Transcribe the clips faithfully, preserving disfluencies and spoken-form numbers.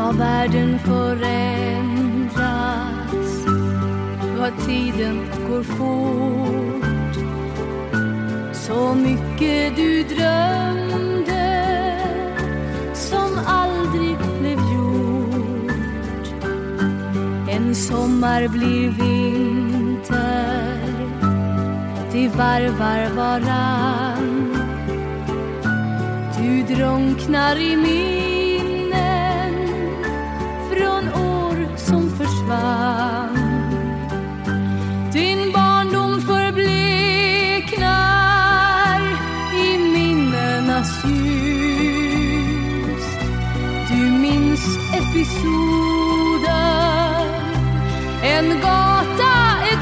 Ja, världen förändras, vad tiden går fort. Så mycket du drömde som aldrig blev gjort. En sommar blir vinter, det varvar varann. Du drunknar i minnen från år som försvann. Din barndom förbleknar i minnenas ljus. Du minns episoder, en gata, ett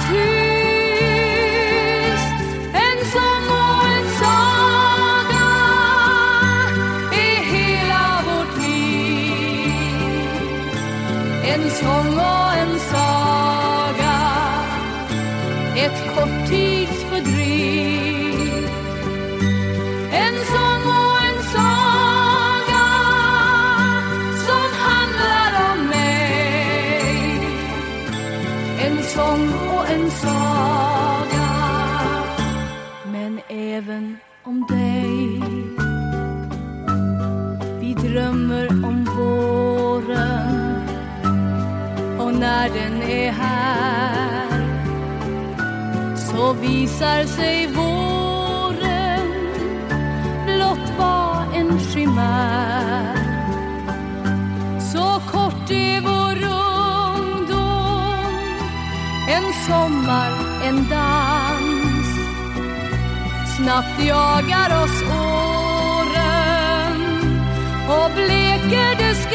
hus, en sång och en saga är hela vårt liv. En sång och en saga, ett korttidsfördriv. En sång och en saga som handlar om mig. En sång och en saga, men även om dig. Vi drömmer om våren, och när den är här så visar sig våren blott var en skimär. Så kort är vår ungdom, en sommar, en dans. Snabbt jagar oss åren och bleker dess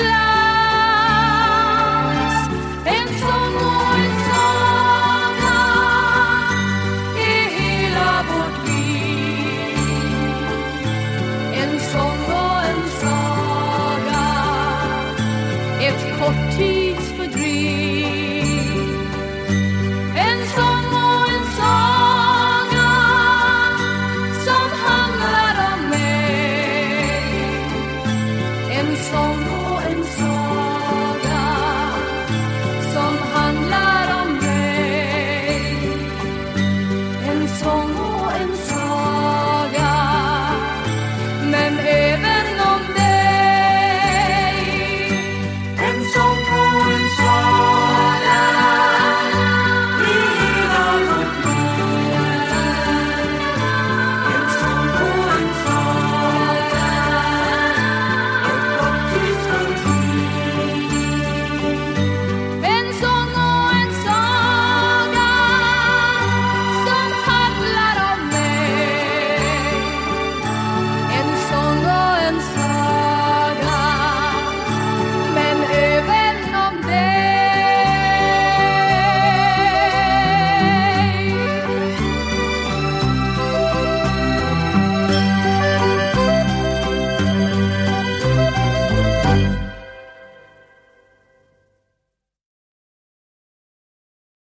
glans. En sång och en saga är hela vårt liv. En sång och en saga, ett korttidsfördriv. En sång och en saga som handlar om mig. En sång och en saga som handlar om mig. En sång